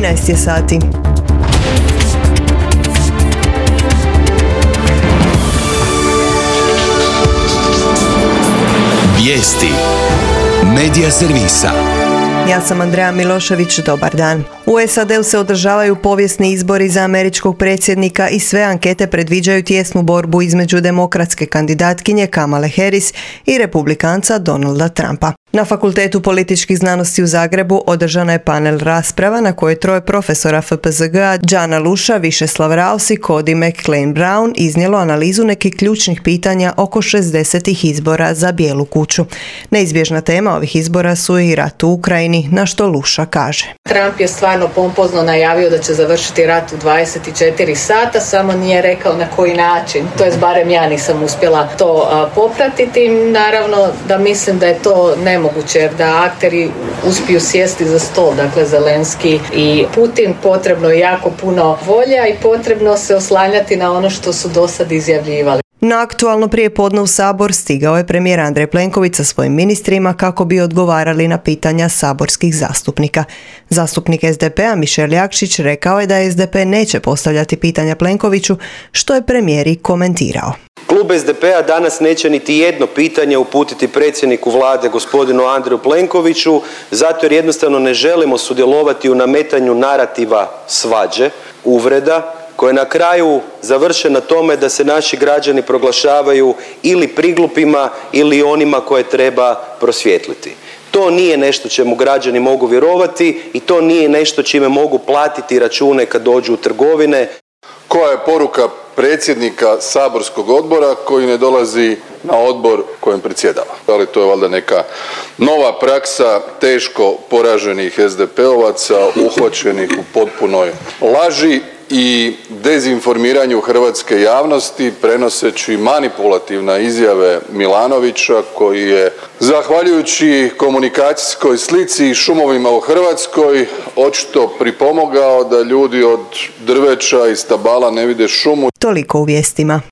13 je sati. Vijesti Medija servisa. Ja sam Andreja Milošević, dobar dan. U SAD-u se održavaju povijesni izbori za američkog predsjednika i sve ankete predviđaju tijesnu borbu između demokratske kandidatkinje Kamale Harris i republikanca Donalda Trumpa. Na Fakultetu političkih znanosti u Zagrebu održana je panel rasprava na kojoj troje profesora FPZG-a Đana Luša, Višeslav Raos i Cody McClain Brown iznijelo analizu nekih ključnih pitanja oko 60. izbora za Bijelu kuću. Neizbježna tema ovih izbora su i rat u Ukrajini, na što Luša kaže. Trump je stvarno pompozno najavio da će završiti rat u 24 sata, samo nije rekao na koji način. To jest barem ja nisam uspjela to popratiti. Naravno da mislim da je to nemoguće jer da akteri uspiju sjesti za stol, dakle Zelenski i Putin, potrebno je jako puno volja i potrebno se oslanjati na ono što su do sad izjavljivali. Na aktualno prijepodne u Sabor stigao je premijer Andrej Plenković sa svojim ministrima kako bi odgovarali na pitanja saborskih zastupnika. Zastupnik SDP-a Mišel Jakšić rekao je da SDP neće postavljati pitanja Plenkoviću, što je premijer i komentirao. Klub SDP-a danas neće niti jedno pitanje uputiti predsjedniku vlade gospodinu Andreju Plenkoviću, zato jer jednostavno ne želimo sudjelovati u nametanju narativa svađe, uvreda, koje na kraju završe na tome da se naši građani proglašavaju ili priglupima ili onima koje treba prosvijetliti. To nije nešto čemu građani mogu vjerovati i to nije nešto čime mogu platiti račune kad dođu u trgovine. Koja je poruka predsjednika saborskog odbora koji ne dolazi na odbor kojem predsjedava? Ali to je valjda neka nova praksa teško poraženih SDP-ovaca uhvaćenih u potpunoj laži i dezinformiranju hrvatske javnosti prenoseći manipulativne izjave Milanovića koji je zahvaljujući komunikacijskoj slici i šumovima u Hrvatskoj očito pripomogao da ljudi od drveća i stabala ne vide šumu. Toliko u vijestima.